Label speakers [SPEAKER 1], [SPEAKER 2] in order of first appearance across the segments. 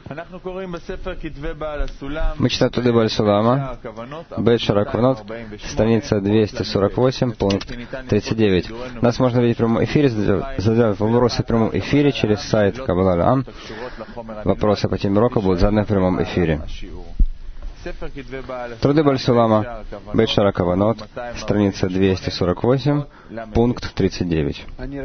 [SPEAKER 1] Мы читаем Труды Бааль Сулама, Бейт Шара Каванот, страница 248, пункт 39. Нас можно видеть в прямом эфире, задавать вопросы в прямом эфире через сайт Каббала Ам. Вопросы по теме урока будут заданы в прямом эфире. Труды Бааль Сулама, Бейт Шара Каванот, страница 248, пункт 39.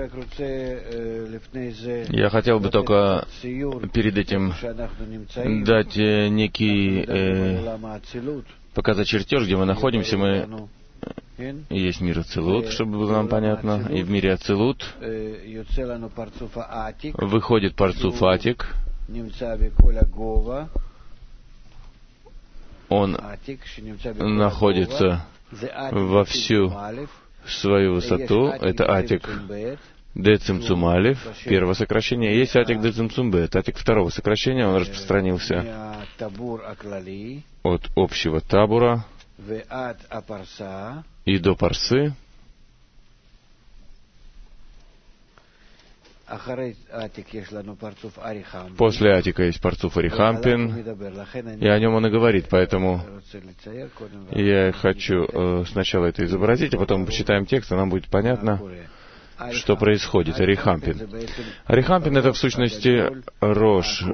[SPEAKER 2] Я хотел бы только перед этим дать некий показать чертеж, где мы находимся. Мы есть мир Ацилут, чтобы было нам понятно. И в мире Ацилут выходит Парцуф Атик. Он находится во всю свою высоту. Это Атик Де Цимцум Алеф, первое сокращение. Есть Атик Де Цимцум Бет, Атик второго сокращения. Он распространился от общего табура и до Парсы. После Атика есть Парцуф Арихампин, и о нем он и говорит, поэтому я хочу сначала это изобразить, а потом почитаем текст, и нам будет понятно, что происходит. Арихампин. Арихампин — это в сущности рожь,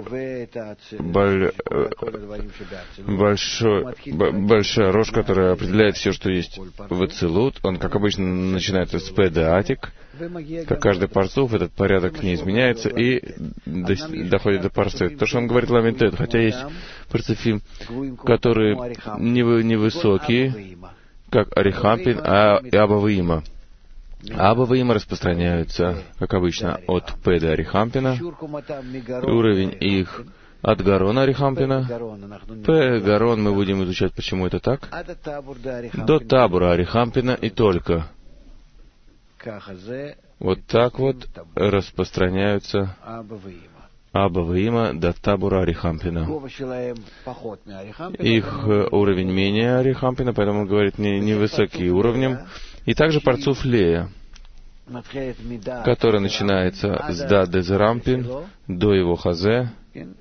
[SPEAKER 2] большая рожь, которая определяет все, что есть в Ацилут. Он, как обычно, начинается с Педа Атик. Как каждый парцуф, этот порядок не изменяется и доходит до парсы. То, что он говорит ламентет, хотя есть парцуфим, которые невысокие, как Арихампин, а и Абавиима. Абавиима распространяются, как обычно, от Педа Арихампина, уровень их от Гарона Арихампина. Гарон мы будем изучать, почему это так, до табура Арихампина и только. Вот так вот распространяются Абавиима до табура Арихампина. Их уровень менее Арихампина, поэтому он говорит невысокий уровнем. И также Парцуф Лея, который начинается с Дад Дезерампин до его Хазе.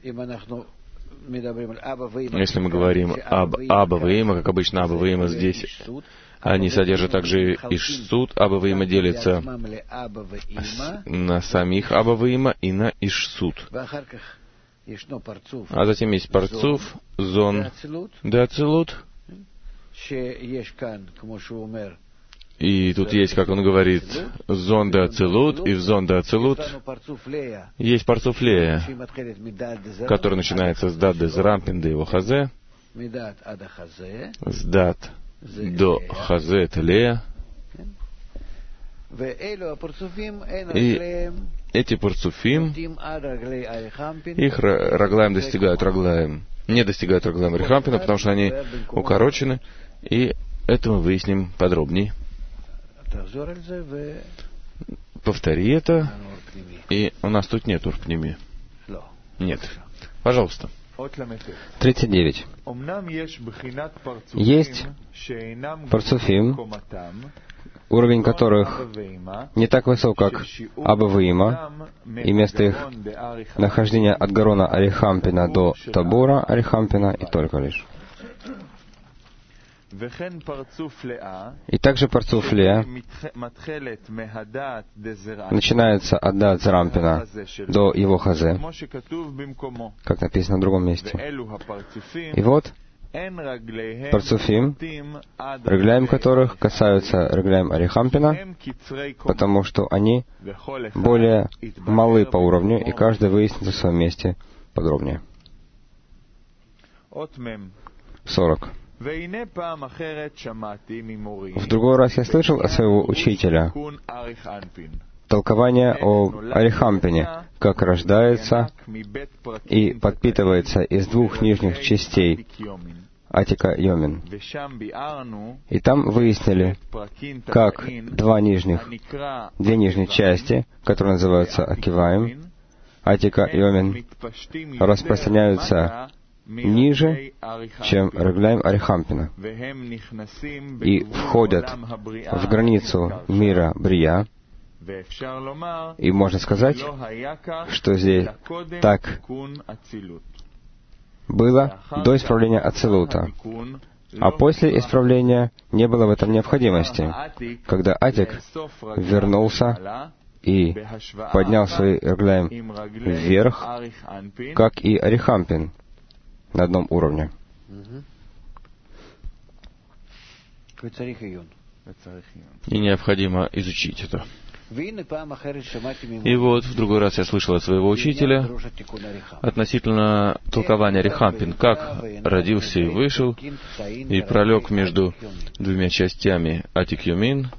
[SPEAKER 2] Если мы говорим об Абавиима, как обычно Абавиима здесь, они содержат также Ишсут. Абавиима делится на самих Абавиима и на Ишсут. А затем есть Парцуф, Зон де Ацилут. И тут есть, как он говорит, Зон де Ацилут, и в Зон де Ацилут есть Парцуф Лея, который начинается с Дад Дезерампин до его Хазе, с Дад до Хазе это Лея. И эти парцуфим, их Раглаем достигают Раглаем, не достигают Раглаем Арихампина, потому что они укорочены, и это мы выясним подробнее. Повтори это, и у нас тут нет урпними. Нет. Пожалуйста.
[SPEAKER 1] 39. Есть парцуфим, уровень которых не так высок, как Абавиима, и место их нахождения от Гарона Арихампина до Табура Арихампина и только лишь. И также Парцуф Лея начинается от Дад Зерампина до его Хазе, как написано в другом месте. И вот парцуфим, Рагляем которых касаются Рагляем Арихампина, потому что они более малы по уровню, и каждый выяснится в своем месте подробнее. 40. В другой раз я слышал от своего учителя толкование о Арихампине, как рождается и подпитывается из двух нижних частей Атика Йомин. И там выяснили, как две нижние части, которые называются Акиваем, Атика Йомин, распространяются ниже, чем Рагляем Арихампина, и входят в границу мира Брия, и можно сказать, что здесь так было до исправления Ацилута, а после исправления не было в этом необходимости, когда Атик вернулся и поднял свой Реглаим вверх, как и Арихампин, на одном уровне.
[SPEAKER 2] И необходимо изучить это. И вот в другой раз я слышал от своего учителя относительно толкования Арихампин, как родился и вышел, и пролег между двумя частями Атик Юмин,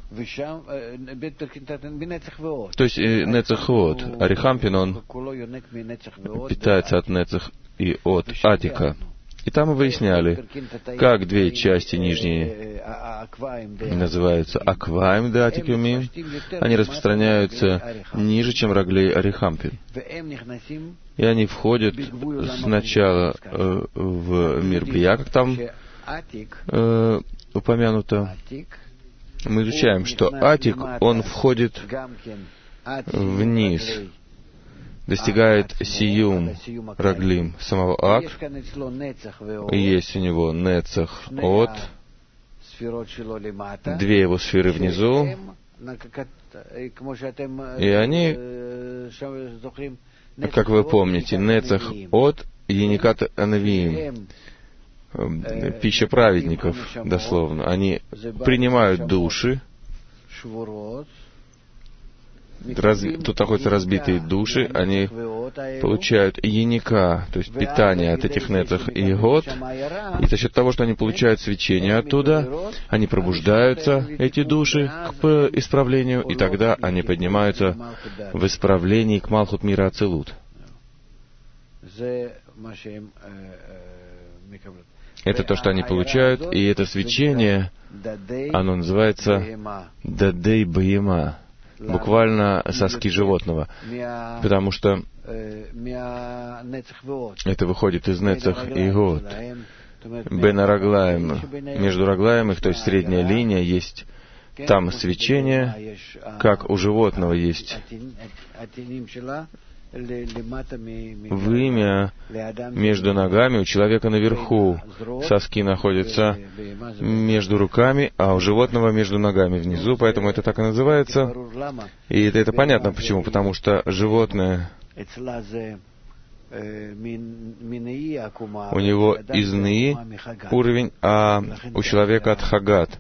[SPEAKER 2] то есть Нецах Вод. Арихампин, он питается от Нецах и от Атика. И там мы выясняли, как две части нижние называются Акваим де Атик Юмин, они распространяются ниже, чем Раглей Арихампин. И они входят сначала в мир Бия, как там упомянуто. Мы изучаем, что Атик, он входит вниз, достигает сиюм Раглим самого Ак, и есть у него Нецах От, две его сферы внизу, и они, как вы помните, Нецах От, Еникат Анавиим, пища праведников, дословно. Они принимают души, тут находятся разбитые души, они получают еника, то есть питание от этих нецах и год, и за счет того, что они получают свечение оттуда, они пробуждаются, эти души, к исправлению, и тогда они поднимаются в исправлении к Малхут мира Ацилут. Это то, что они получают, и это свечение, оно называется Дадей Баема, буквально соски животного, потому что это выходит из Нецах и Год. Бен Раглаем, между Раглаем их, то есть средняя линия, есть там свечение, как у животного есть вымя между ногами, у человека наверху соски находятся между руками, а у животного между ногами внизу, поэтому это так и называется. И это понятно почему, потому что животное, у него из Нии уровень, а у человека от Хагат.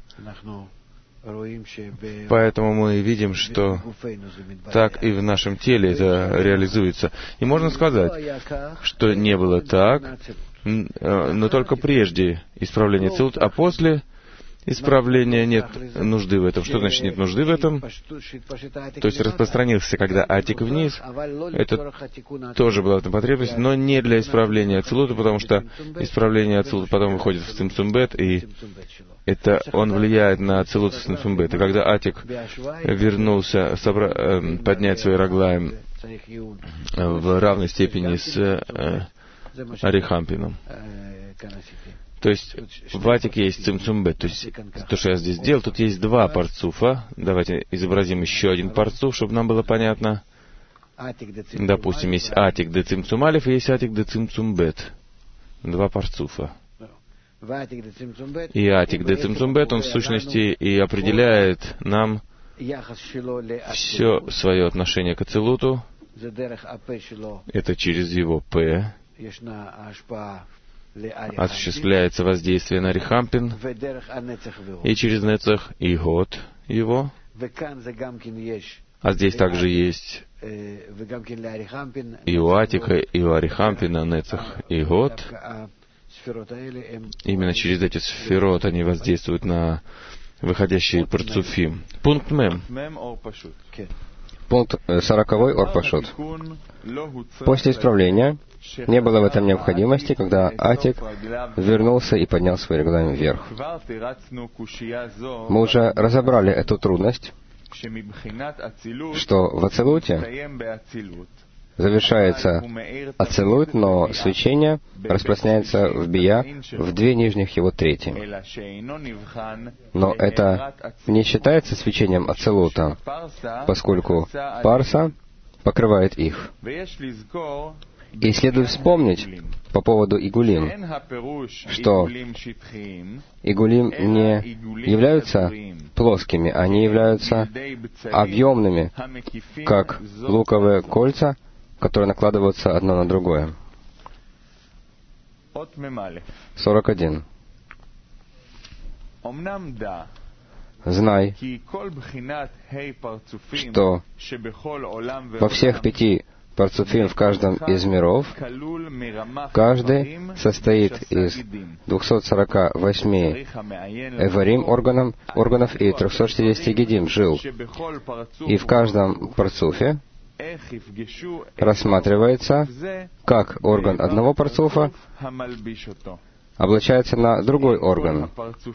[SPEAKER 2] Поэтому мы видим, что так и в нашем теле это реализуется. И можно сказать, что не было так, но только прежде исправления Ацилут, а после исправления нет нужды в этом. Что значит нет нужды в этом? То есть распространился, когда Атик вниз, это тоже была в этом потребность, но не для исправления Ацилута, потому что исправление Ацилута потом выходит в Цимцумбет, и это он влияет на Ацилут в Цимцумбет. И когда Атик вернулся поднять свой Раглаем в равной степени с Арихампином, то есть в Атике есть Цимцумбет, то есть то, что я здесь сделал, тут есть два парцуфа. Давайте изобразим еще один парцуф, чтобы нам было понятно. Допустим, есть Атик де Цимцумалев и есть Атик де Цимцумбет. Два парцуфа. И Атик де Цимцумбет, он в сущности и определяет нам все свое отношение к Ацилуту. Это через его П осуществляется воздействие на Арихампин, и через Нецах и Год его. А здесь также есть и у Атика, и у Арихампина Нецах и Год. Именно через эти сферот они воздействуют на выходящие парцуфим. Пункт Мем.
[SPEAKER 1] Пункт 40-й Орпашут. После исправления не было в этом необходимости, когда Атик вернулся и поднял свой Реглаим вверх. Мы уже разобрали эту трудность, что в Ацилуте завершается Ацилут, но свечение распространяется в Бия, в две нижних его трети. Но это не считается свечением Ацилута, поскольку Парса покрывает их. И следует вспомнить по поводу игулим, что игулим не являются плоскими, они являются объемными, как луковые кольца, которые накладываются одно на другое. 41. Знай, что во всех 5 парцуфим в каждом из миров, каждый состоит из 248 эварим органов и 360 гидим жил. И в каждом парцуфе рассматривается, как орган одного парцуфа облачается на другой орган,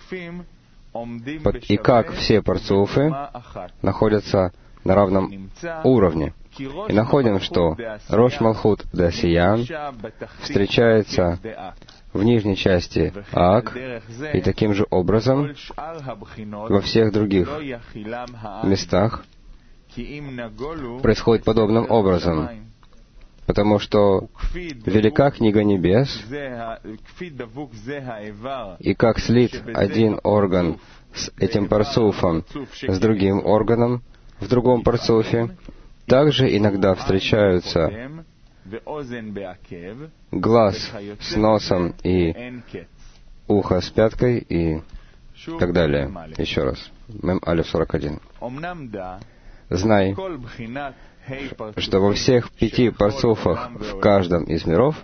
[SPEAKER 1] и как все парцуфы находятся на равном уровне. И находим, что Рош Малхут де Асия встречается в нижней части Ак, и таким же образом во всех других местах происходит подобным образом, потому что велика книга небес, и как слит один орган с этим парцуфом с другим органом в другом парцуфе, также иногда встречаются глаз с носом и ухо с пяткой и так далее. Еще раз. Мем Алеф 41. Знай, что во всех 5 парцуфах в каждом из миров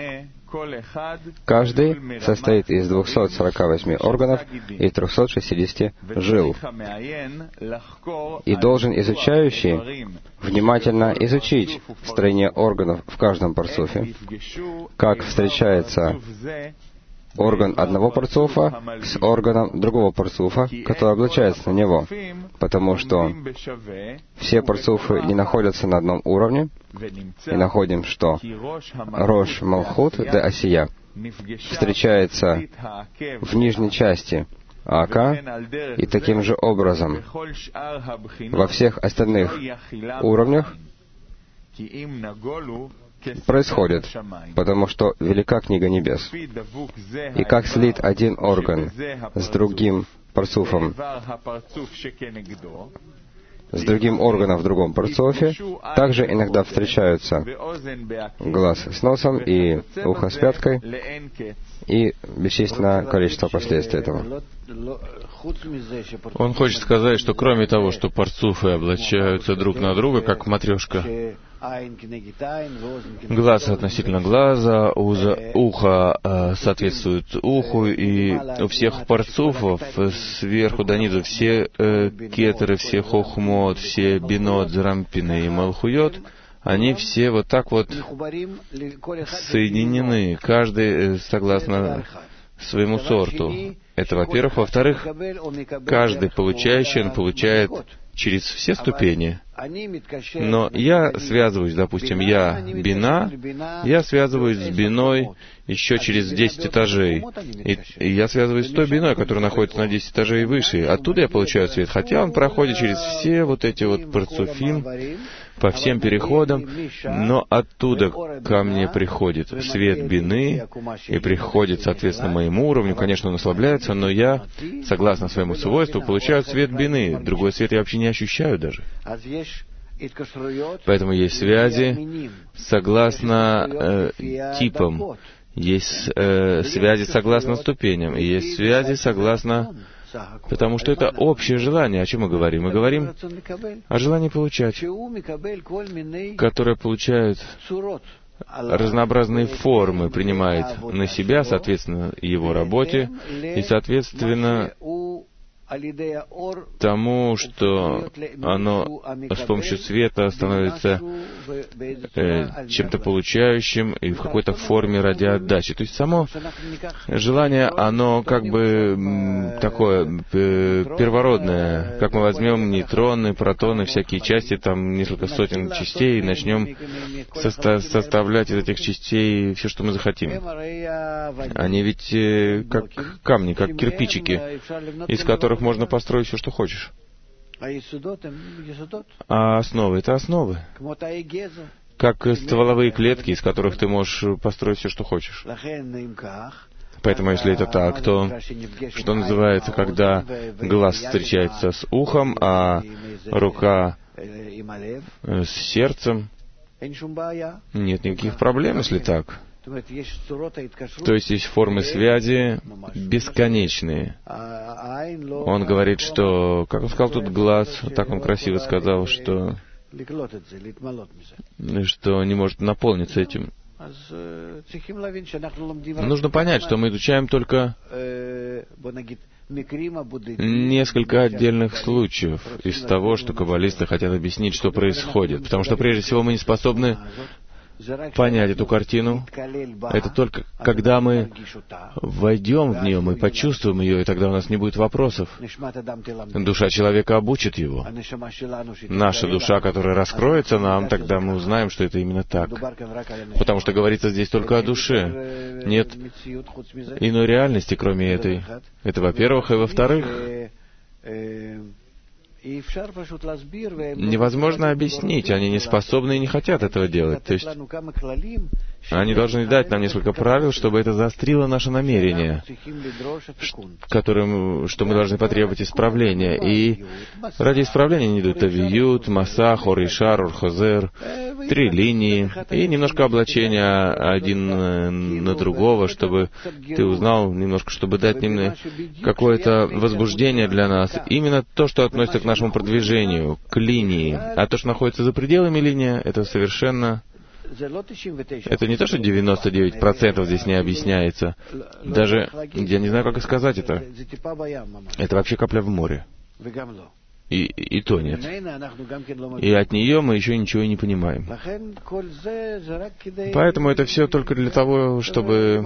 [SPEAKER 1] каждый состоит из 248 органов и 360 жил. И должен изучающий внимательно изучить строение органов в каждом парцуфе, как встречается орган одного парцуфа с органом другого парцуфа, который облачается на него, потому что все парцуфы не находятся на одном уровне, и находим, что Рош Малхут де Асия встречается в нижней части Ака, и таким же образом во всех остальных уровнях происходит, потому что велика книга небес. И как слит один орган с другим парцуфом, с другим органом в другом парцуфе, также иногда встречаются глаз с носом и ухо с пяткой, и бесчисленное количество последствий этого.
[SPEAKER 2] Он хочет сказать, что кроме того, что парцуфы облачаются друг на друга, как матрешка, глаз относительно глаза, ухо соответствует уху, и у всех парцуфов сверху до низу все кетеры, все хохмот, все бинот, зрампины и малхуйот, они все вот так вот соединены, каждый согласно своему сорту. Это, во-первых. Во-вторых, каждый получающий, он получает через все ступени. Но я связываюсь, допустим, я бина, я связываюсь с биной еще через 10 этажей. И я связываюсь с той биной, которая находится на 10 этажей выше. Оттуда я получаю свет, хотя он проходит через все вот эти вот парцуфим, по всем переходам, но оттуда ко мне приходит свет бины и приходит, соответственно, моему уровню. Конечно, он ослабляется, но я, согласно своему свойству, получаю свет бины. Другой свет я вообще не ощущаю даже. Поэтому есть связи согласно типам, есть связи согласно ступеням, и есть связи согласно... Потому что это общее желание. О чем мы говорим? Мы говорим о желании получать, которое получает разнообразные формы, принимает на себя, соответственно, его работе, и, соответственно, тому, что оно с помощью света становится чем-то получающим и в какой-то форме ради отдачи. То есть само желание, оно как бы такое первородное. Как мы возьмем нейтроны, протоны, всякие части, там несколько сотен частей, и начнем составлять из этих частей все, что мы захотим. Они ведь как камни, как кирпичики, из которых можно построить все, что хочешь. А основы — это основы. как стволовые клетки, из которых ты можешь построить все, что хочешь. Поэтому, если это так, то, что называется, когда глаз встречается с ухом, а рука с сердцем, нет никаких проблем, если так. То есть формы связи бесконечные. Он говорит, что, как он сказал тут, глаз, так он красиво сказал, что не может наполниться этим. Нужно понять, что мы изучаем только несколько отдельных случаев из того, что каббалисты хотят объяснить, что происходит. Потому что, прежде всего, мы не способны понять эту картину. Это только когда мы войдем в нее, мы почувствуем ее, и тогда у нас не будет вопросов. Душа человека обучит его. Наша душа, которая раскроется нам, тогда мы узнаем, что это именно так. Потому что говорится здесь только о душе. Нет иной реальности, кроме этой. Это во-первых, и во-вторых, невозможно объяснить, они не способны и не хотят этого делать. То есть они должны дать нам несколько правил, чтобы это заострило наше намерение, что мы должны потребовать исправления. И ради исправления они идут авиют, масах, оришар, орхозер, 3 линии и немножко облачения один на другого, чтобы ты узнал немножко, чтобы дать им какое-то возбуждение для нас. Именно то, что относится к нашему продвижению, к линии. А то, что находится за пределами линии, это совершенно... Это не то, что 99% здесь не объясняется. Даже, я не знаю, как и сказать это. Это вообще капля в море. И то нет. И от нее мы еще ничего не понимаем. Поэтому это все только для того, чтобы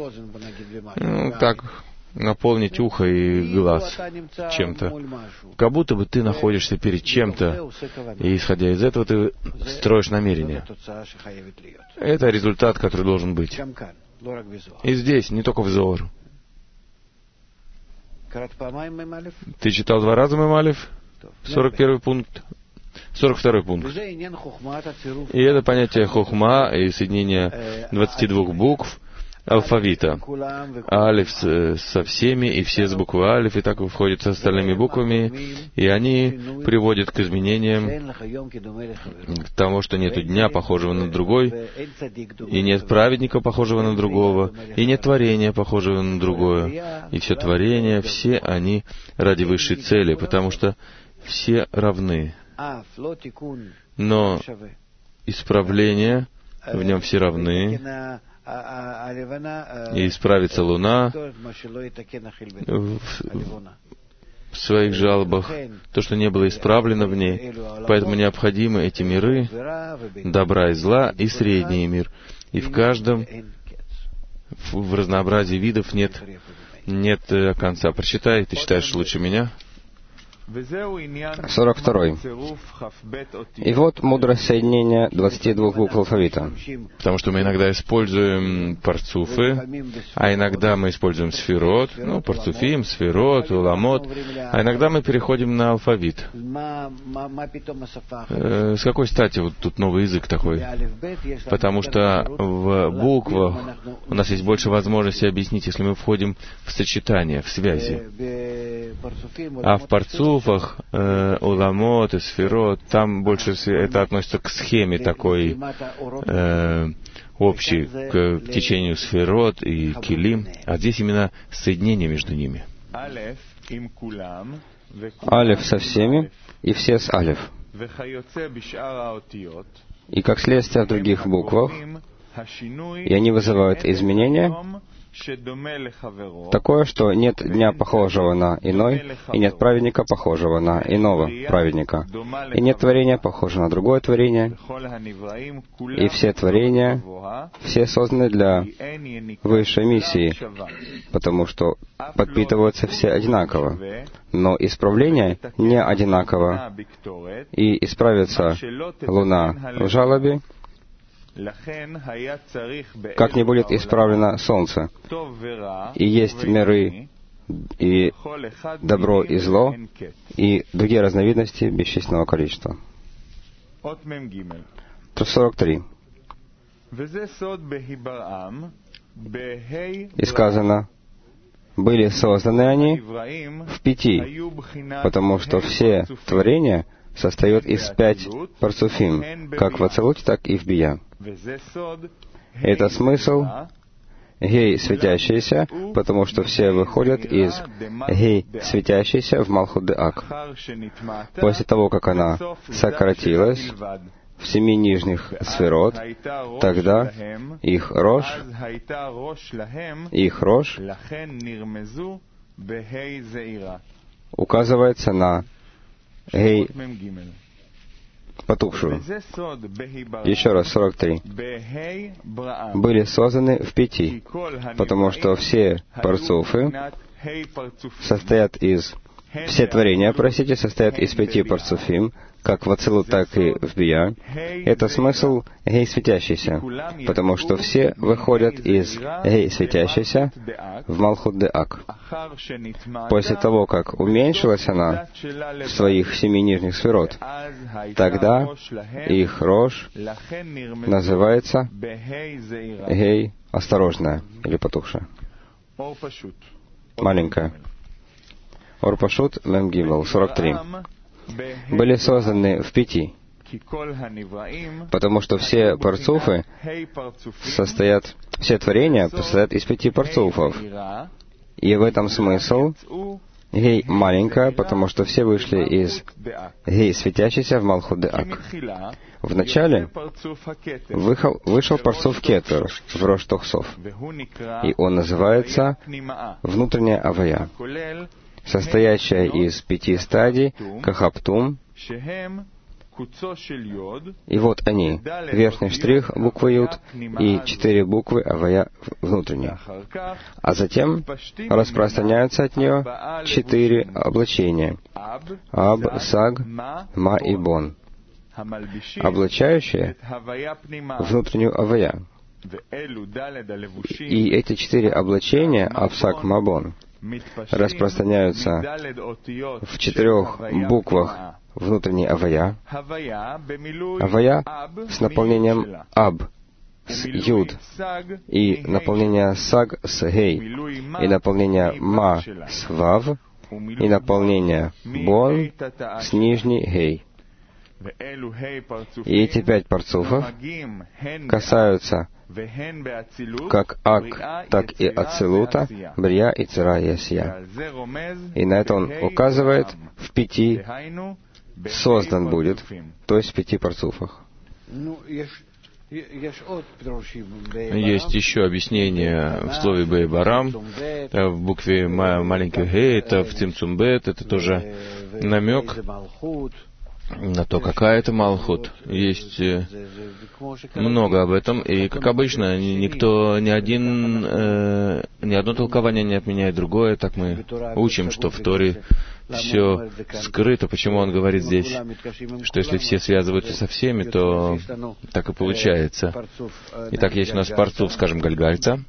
[SPEAKER 2] так наполнить ухо и глаз чем-то. Как будто бы ты находишься перед чем-то, и исходя из этого ты строишь намерение. Это результат, который должен быть. И здесь, не только в Зоар. Ты читал 2 раза Мемалев? 41 пункт. 42 пункт. И это понятие хохма и соединение 22 букв алфавита. Алиф со всеми, и все с буквы алиф, и так входят с остальными буквами, и они приводят к изменениям, к тому, что нет дня, похожего на другой, и нет праведника, похожего на другого, и нет творения, похожего на другое. И все творения, все они ради высшей цели, потому что все равны. Но исправление, в нем все равны, и исправится луна в своих жалобах, то, что не было исправлено в ней. Поэтому необходимы эти миры, добра и зла, и средний мир. И в каждом, в разнообразии видов нет конца. Прочитай, ты читаешь лучше меня.
[SPEAKER 1] 42. И вот мудрость соединения 22 букв алфавита.
[SPEAKER 2] Потому что мы иногда используем парцуфы, а иногда мы используем сферот, парцуфим, сферот, уламот, а иногда мы переходим на алфавит. С какой стати вот тут новый язык такой? Потому что в буквах у нас есть больше возможностей объяснить, если мы входим в сочетание, в связи. А в парцуфах, уламот и сферот, там больше это относится к схеме такой общей, к течению сферот и килим, а здесь именно соединение между ними.
[SPEAKER 1] Алеф со всеми, и все с алеф. И как следствие в других буквах, и они вызывают изменения, такое, что нет дня, похожего на иной, и нет праведника, похожего на иного праведника, и нет творения, похожего на другое творение, и все творения, все созданы для высшей миссии, потому что подпитываются все одинаково, но исправление не одинаково, и исправится луна в жалобе, как не будет исправлено солнце. И есть миры, и добро, и зло, и другие разновидности бесчисленного количества. 43. И сказано, были созданы они в 5, потому что все творения состоят из 5 парцуфим, как в Ацилуте, так и в Бия. Это смысл Гей светящийся, потому что все выходят из Гей светящийся в Малхут де Ак. После того, как она сократилась в 7 нижних сферот, тогда их Рош указывается на Гей потухшую. Еще раз, 43. Были созданы в 5, потому что все парцуфы состоят из... Все творения, состоят из 5 парцуфим, как в Ацилут, так и в Бия. Это смысл Гей светящийся, потому что все выходят из Гей светящийся в Малхут де Ак. После того, как уменьшилась она в своих 7 нижних сферот, тогда их Рош называется Гей осторожная или потухшая. Маленькая. Ор Пашут Мем Гимел 43. Были созданы в 5, потому что все парцуфы состоят, все творения состоят из 5 парцуфов. И в этом смысл Гей маленькая, потому что все вышли из Гей светящийся в Малхут де Ак. Вначале вышел парцуф Кетер в Рош Тохсов, и он называется внутренняя Авая, состоящая из 5 стадий Кахаптум. И вот они, верхний штрих буквы Юд и 4 буквы Авая внутренние. А затем распространяются от нее 4 облачения: Аб, Саг, Ма и Бон, облачающие внутреннюю Авая. И эти 4 облачения, Аб, Саг, Ма, Бон, распространяются в 4 буквах внутренней Авая. Авая с наполнением Аб, с Юд, и наполнение Саг с Гей, и наполнение Ма с Вав, и наполнение Бон с нижней Гей. И эти 5 парцуфов касаются как Ак, так и Ацилута, Брия, Ицера и Асия. И на это он указывает в 5 создан будет, то есть в 5 парцуфах.
[SPEAKER 2] Есть еще объяснение в слове Бей-Барам, в букве маленькой Гей, это в Цимцум-Бет, это тоже намек на то, какая это Малхут. Есть много об этом, и, как обычно, ни одно толкование не отменяет другое. Так мы учим, что в Торе все скрыто. Почему он говорит здесь, что если все связываются со всеми, то так и получается. Итак, есть у нас парцуф, скажем, Гальгальца.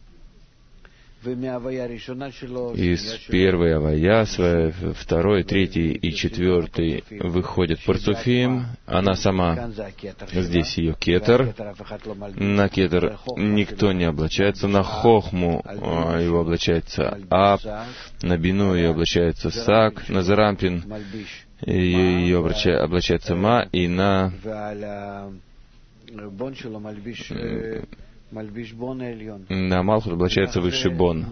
[SPEAKER 2] Из первой Авая, второй, третий и 4 выходит парцуфим. Она сама, здесь ее Кетер. На Кетер никто не облачается. На Хохму его облачается Аб. На Бину ее облачается Саг. На Зарампин ее облачается Ма. И на Малхут облачается высший Бон.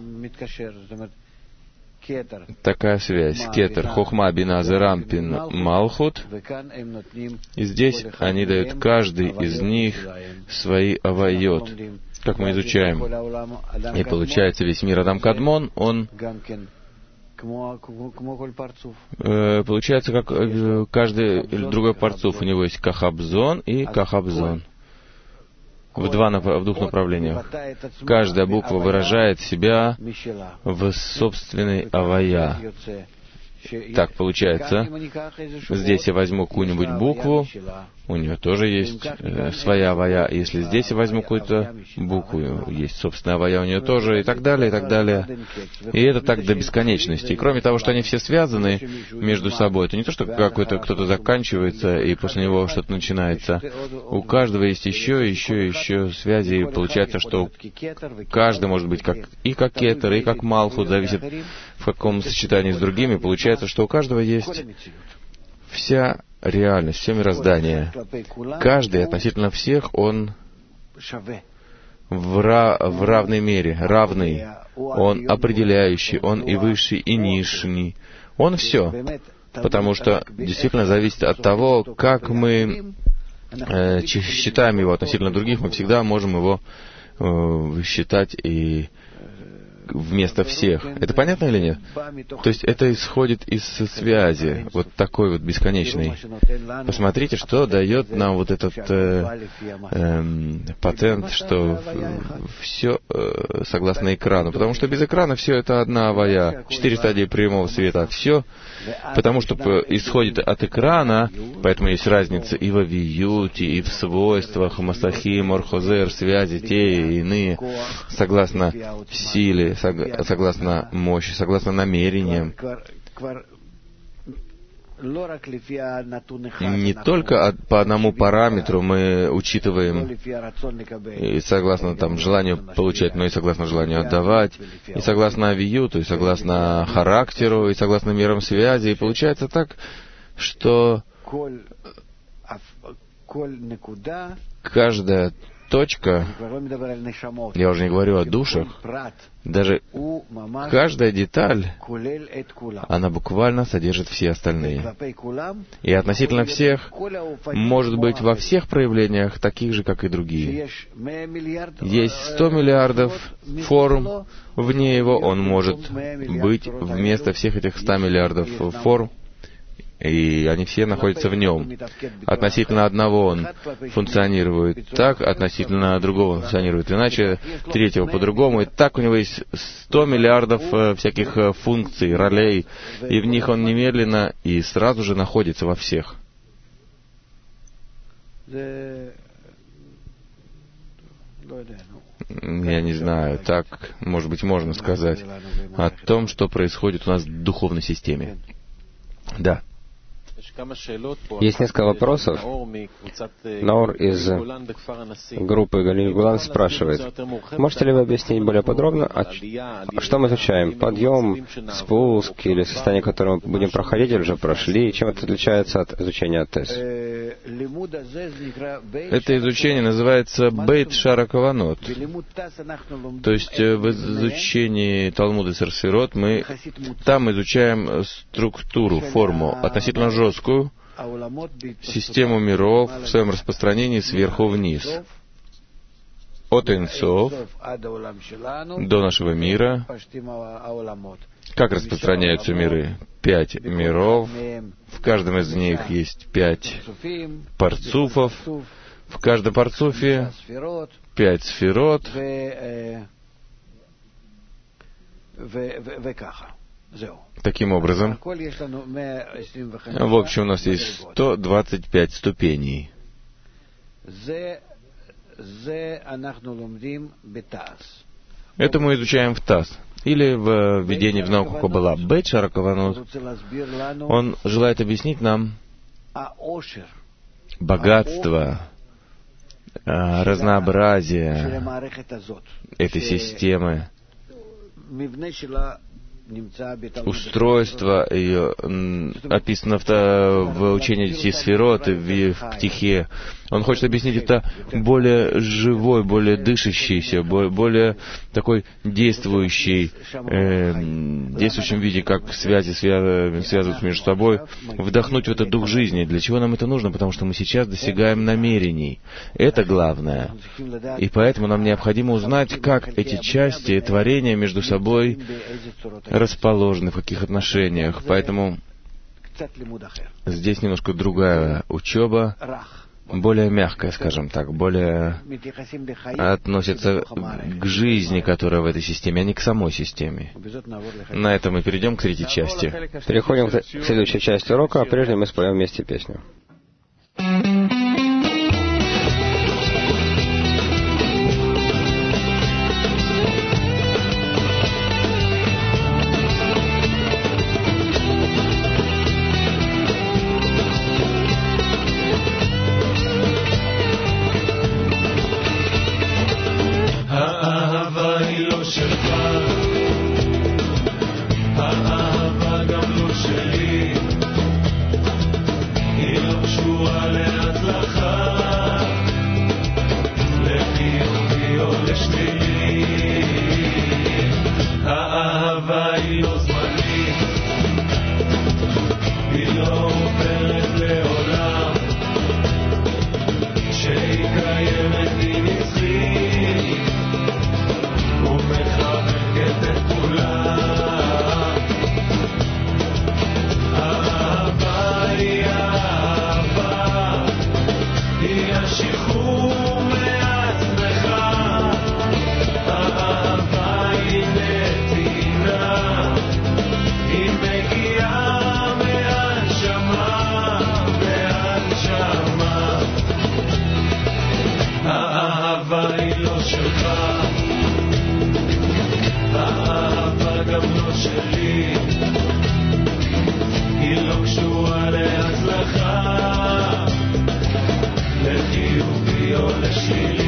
[SPEAKER 2] Такая связь. Кетер, Хохма, Бина, Зарампин, Малхут. И здесь они дают каждый из них свои авайот, как мы изучаем. И получается, весь мир Адам Кадмон, он получается, как каждый другой парцуф. У него есть Кахабзон и Кахабзон. В 2 направлениях. Каждая буква выражает себя в собственной авая. Так получается. Здесь я возьму какую-нибудь букву, у нее тоже есть своя авая. Если здесь я возьму какую-то букву, есть собственная авая у нее тоже, и так далее, и так далее. И это так до бесконечности. И кроме того, что они все связаны между собой, это не то, что какой-то кто-то заканчивается, и после него что-то начинается. У каждого есть еще связи, и получается, что каждый может быть как кетер, и как малхут, зависит в каком сочетании с другими. Получается, что у каждого есть вся реальность, все мироздание. Каждый относительно всех, он в равной мере, равный. Он определяющий, он и высший, и низший. Он все. Потому что действительно зависит от того, как мы считаем его относительно других, мы всегда можем его считать и вместо всех. Это понятно или нет? То есть это исходит из связи, вот такой вот бесконечной. Посмотрите, что дает нам вот этот патент, что все согласно экрану. Потому что без экрана все это одна авая. 4 стадии прямого света. Все, потому что исходит от экрана, поэтому есть разница и в авиюте, и в свойствах, масахи, морхозер, связи, те и иные, согласно силе, согласно мощи, согласно намерениям. Не только по одному параметру мы учитываем, и согласно желанию получать, но и согласно желанию отдавать, и согласно авиюту, и согласно характеру, и согласно мерам связи. И получается так, что каждая точка, я уже не говорю о душах, даже каждая деталь, она буквально содержит все остальные. И относительно всех может быть во всех проявлениях таких же, как и другие. Есть 100 миллиардов форм, вне его он может быть вместо всех этих 100 миллиардов форм, и они все находятся в нем. Относительно одного он функционирует так, относительно другого он функционирует иначе, третьего по-другому. И так у него есть 100 миллиардов всяких функций, ролей, и в них он немедленно и сразу же находится во всех. Я не знаю, так, может быть, можно сказать о том, что происходит у нас в духовной системе. Да.
[SPEAKER 1] Есть несколько вопросов. Наур из группы Галилей Гулан спрашивает: можете ли вы объяснить более подробно, что мы изучаем? Подъем, спуск или состояние, которое мы будем проходить или уже прошли? Чем это отличается от изучения ТЭС?
[SPEAKER 2] Это изучение называется Бейт Шара Каванот. То есть в изучении Талмуда Сефирот мы там изучаем структуру, форму, относительно жесткую, систему миров в своем распространении сверху вниз. От Эйн-Соф до нашего мира. Как распространяются миры? 5 миров. В каждом из них есть 5 парцуфов. В каждом парцуфе 5 сферот. Таким образом, в общем, у нас есть 125 ступеней. Это мы изучаем в ТАСС. Или в введении в науку Каббала. Бейт Шара Каванот, он желает объяснить нам богатство, разнообразие этой системы, устройство ее описано в учении 10 сферот и в Птихе. Он хочет объяснить это более живой, более дышащийся, более такой действующий, действующем виде, как связи связываются между собой, вдохнуть в этот дух жизни. Для чего нам это нужно? Потому что мы сейчас достигаем намерений. Это главное. И поэтому нам необходимо узнать, как эти части творения между собой расположены, в каких отношениях. Поэтому здесь немножко другая учеба, более мягкая, скажем так, более относится к жизни, которая в этой системе, а не к самой системе. На этом мы перейдем к третьей части.
[SPEAKER 1] Переходим к следующей части урока, а прежде мы споем вместе песню.
[SPEAKER 3] לשלילי. האהבה היא לא זמנית, היא לא עוברת לעולם, שהיא קיימת היא נצחית ומחבקת את כולם. האהבה היא אהבה, היא השחרור מעצמך. האהבה היא נתינה, היא מגיעה מהנשמה, מהנשמה. האהבה היא לא שלך, האהבה גם לא שלי, היא לא קשורה להצלחה, לחיובי או לשלילי.